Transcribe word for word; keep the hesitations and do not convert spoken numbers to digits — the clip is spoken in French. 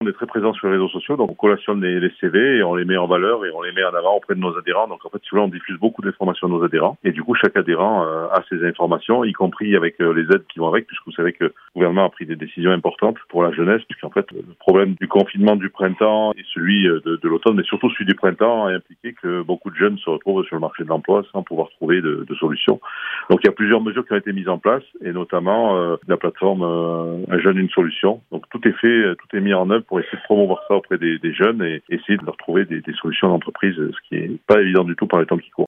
On est très présent sur les réseaux sociaux, donc on collationne les, les C V et on les met en valeur et on les met en avant auprès de nos adhérents. Donc en fait, si vous voulez, on diffuse beaucoup d'informations à nos adhérents et du coup, chaque adhérent euh, a ces informations, y compris avec euh, les aides qui vont avec, puisque vous savez que le gouvernement a pris des décisions importantes pour la jeunesse, puisqu'en fait, le problème du confinement du printemps et celui de, de l'automne, mais surtout celui du printemps, a impliqué que beaucoup de jeunes se retrouvent sur le marché de l'emploi sans pouvoir trouver de, de solution. Donc il y a plusieurs mesures qui ont été mises en place et notamment euh, la plateforme euh, Un jeune, une solution. Donc tout est fait, tout est mis en œuvre pour essayer de promouvoir ça auprès des, des jeunes et essayer de leur trouver des, des solutions d'entreprise, ce qui est pas évident du tout par les temps qui courent.